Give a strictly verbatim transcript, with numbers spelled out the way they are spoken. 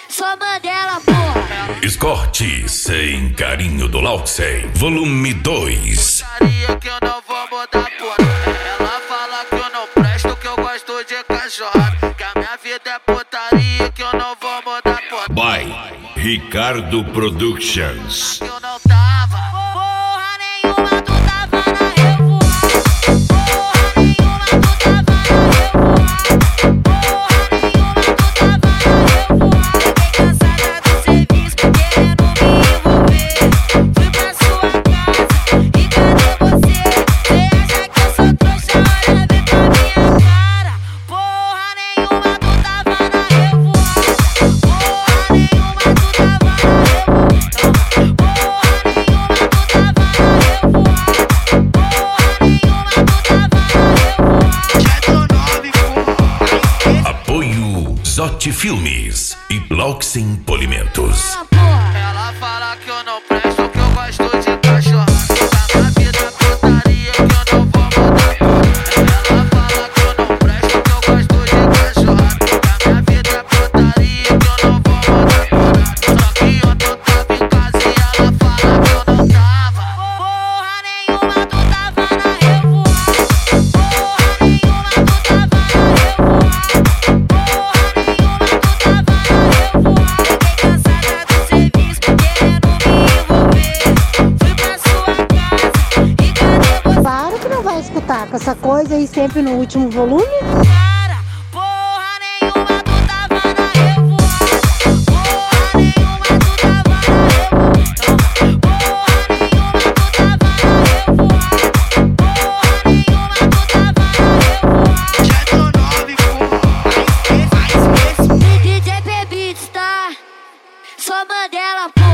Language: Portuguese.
Sou Mandela, porra. Escorte sem carinho do Lauxen, volume dois. Putaria que eu não vou mudar, porra. Ela fala que eu não presto, que eu gosto de cachorrada. Que a minha vida é putaria que eu não vou mudar, porra. By Ricardo Productions. Eu não tava. Porra nenhuma, tu tava na revoada. Porra nenhuma, tu tava na revoada. Porra nenhuma, tu tava na revoada. Fiquei cansada do serviço, querendo me envolver. Fui pra sua casa, e cadê você? Cê acha que eu sou trouxa? Olha bem pra minha cara. Porra nenhuma, tu tava na revoada. Porra nenhuma, tu tava na revoada. Porra nenhuma, tu tava na revoada. Porra nenhuma, tu tava na revoada. Apoio Zote Filmes e Lauxen Polimentos. Porra. Ela fala que eu não presto, que eu gosto de cachorrada. Que a minha vida é putaria que eu não vou mudar, porra. Ela fala que eu não presto, que eu gosto de cachorrada. Que a minha vida é putaria que eu não vou mudar, porra. Só que ontem eu tava em casa e ela fala que eu não tava. Porra nenhuma, tu tava na revoada. Porra nenhuma, tu tava na revoada. Porra nenhuma, tu tava na revoada. Fiquei cansada do serviço, querendo me envolver. Fui pra sua casa, e cadê você? Claro que não vai escutar com essa coisa aí sempre no último volume. Cara, porra nenhuma, tu tava na revoada. Porra nenhuma, tu tava na revoada. Porra nenhuma, tu tava na revoada. Porra nenhuma, tu tava na revoada. D J P Beats, tá? Sou Mandela, porra.